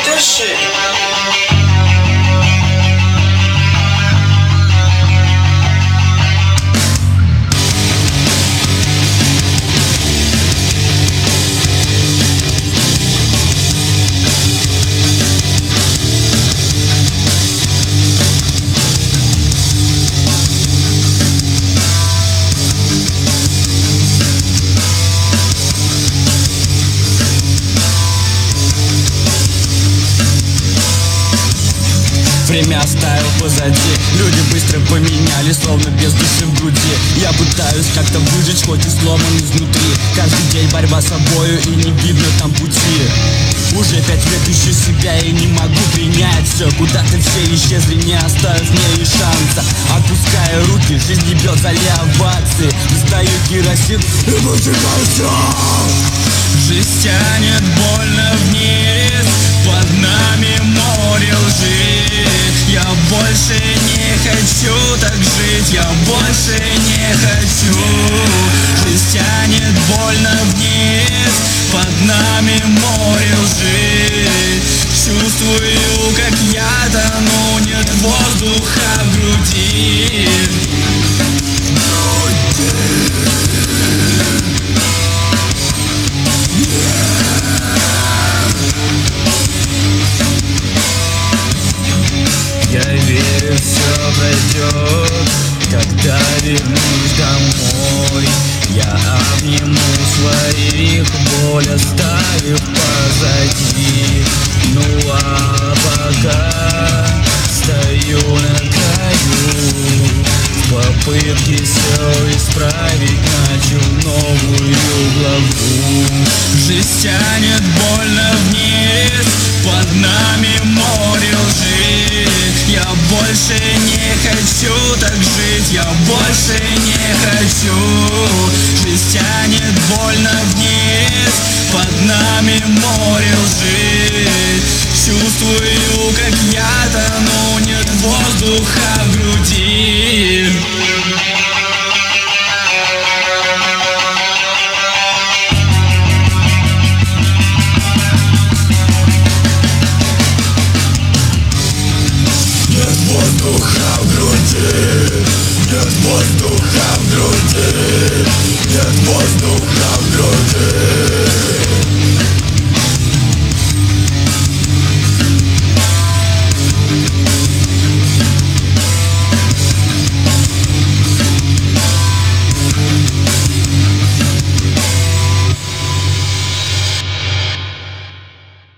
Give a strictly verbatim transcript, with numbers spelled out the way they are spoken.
Дыши. Время оставил позади, люди быстро поменяли, словно без души в груди. Я пытаюсь как-то выжить, хоть и сломан изнутри. Каждый день борьба с собою, и не видно там пути. Уже пять лет ищу себя и не могу принять все. Куда-то все исчезли, не оставив мне и шанса. Отпуская руки, жизнь ебет за овации. Достаю керосин и выжигаю. Жизнь тянет больно вниз, под нами море лжи. Я больше не хочу так жить, я больше не хочу. Жизнь тянет больно вниз, под нами море лжи. Чувствую, как я тону, нет воздуха в груди. Я верю, все пройдет, когда вернусь домой. Я обниму своих, боль оставив позади. Ну а пока стою на краю, в попытке все исправить начал новую главу. Жизнь тянет больно вниз, под нами море лжи. Я больше не хочу так жить, я больше не хочу. Жизнь тянет больно вниз, под нами море лжи. Чувствую, как я тону, нет воздуха в груди.